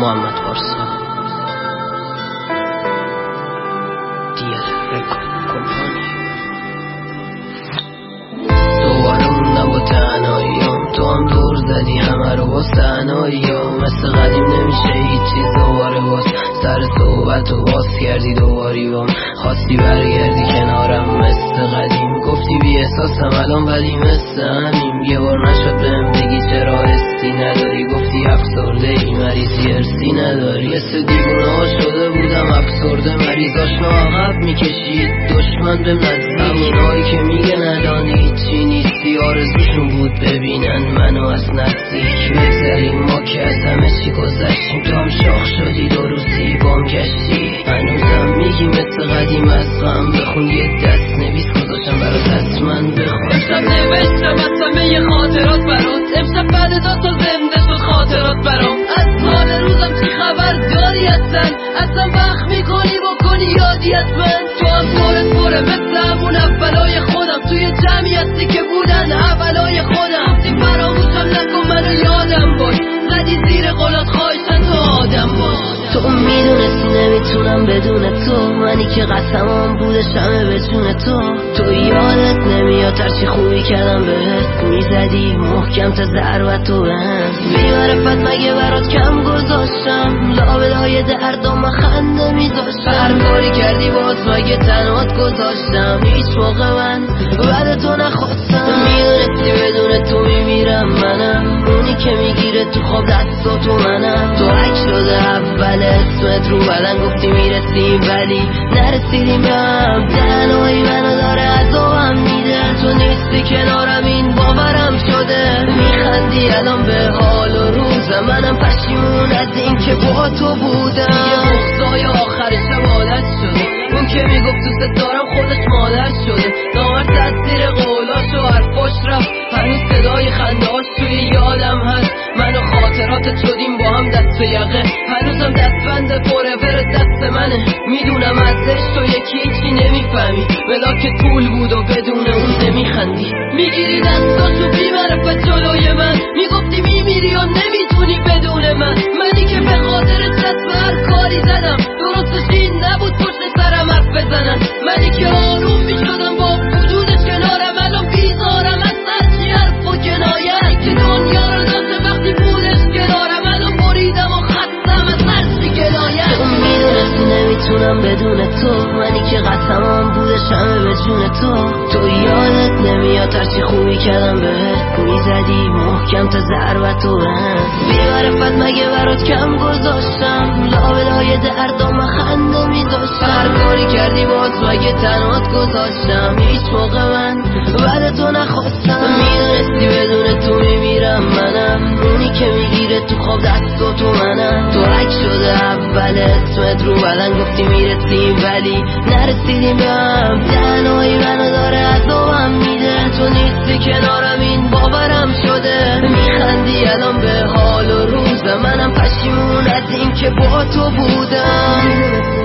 محمد پارسا، دیر رکورد کمپانی. دوباره موندم با تنهاییام، تو هم دور زدی همه رو با صحناییام. مثل قدیم نمیشه هیچ چیز دوباره باز، سر صحبت و باز کردی دوباری بام. خواستی برگردی کنارم مثل قدیم، گفتی بی احساسم الان ولی مثل همیم. یه بار نشد بهم بگی چرا حسی نداری، گفتی افسرده ای مریضی ارسی نداری. مثل دیوونه ها شده بودم افسرده، مریضاشنا عقب میکشید دشمن بهم نزدیک. همونایی که میگن الان هیچی نیستی، آرزوشون بود ببینن منو از نزدیک. بگذاریم ما که از همه چی گذشتیم، تو هم شاخ شدی دو روزی بام گشتی. هنوزم میگی مثل قدیم از غم بخون، یه دست نویس گذاشتم برات حتما بخون. امشب نوشتم از همه خاطرات برات، امشب بعد دو تا زنده شد خاطرات برام. از حال روزم چی خبر داری اصلا وقت میکنی بکنی یادی از من. تو هم دورت بره مثل همون اولای خودم، توی جمعیتی که بودن اولای خودم. گفتی فراموشم نکن منو یادم باش، زدی زیر قولات خواهشن تو آدم باش. تو میدونستی نمیتونم بدون تو، منی که قسمم بوده شمه به جون تو یادت نمیاد هرچی خوبی کردم بهت، میزدی محکم تا ضربتو بهم. بی‌معرفت مگه برات کم گذاشتم، لابلای دردام من خنده میذاشتم. هر کاری کردی باز مگه تنهات گذاشتم، هیچ موقع من بعد تو نخواستم. میدونستی بدون تو میمیرم منم، اونی که میگیره تو خواب دستاتو منم. تو حک شده اول اسمت رو بدن، گفتی میرسیم ولی نرسیدیم هم. تنهایی منو داره عذابم میده، تو نیستی کنارم این باورم شده. میخندی الان به حال و روزم، منم پشیمون از این که با تو بودم. یه بغضای آخر شب عادت شده، اون که میگفت دوست دارم خودش مادر شده. دامر تاثیر قولاش و حرفاش رفت، هنوز صدای خندهاش توی یادم هست. من و خاطراتت شدیم با هم دست به یقه، هنوزم دستبند فوراور دست منه. میدونم ازش تو یکی هیچی نمیفهمی، ولی که طول بود و بدون اون نمیخندی. میگیری دستاشو بی‌معرفت جلوی من، میگفتی میمیری و نمیتونی بدون منی که به خاطر دست به هر کاری زدم، درستش این نبود پشت سرم حرف بزنن. منی که آروم میشدم با وجودش کنارم، الان بیزارم از هرچی حرف و کنایت که دنیا رو داشته وقتی بودش کنارم. الان بریدم و خستم از هرچی کنایت. میدونستی نمیتونم بدون تو، منی که قسمم بوده شمه به جون تو یادت نمیاد هرچی خوبی کردم بهت، میزدی محکم تا ضربتو بهم. بی‌معرفت مگه برات کم گذاشتم، لابلای دردام من خنده میذاشتم. هر کاری کردی باز مگه تنهات گذاشتم، هیچ موقع من بعد تو نخواستم. میدونستی بدون تو میمیرم منم، اونی که میگیره تو خواب دستاتو منم. تو حک شده اول اسمت رو بدن، گفتی میرسیم ولی نرسیدیم هم. تنهایی منو داره عذابم میده، تو نیستی کنارم این باورم شده. میخندی الان به حال و روزم، منم پشیمون از این که با تو بودم.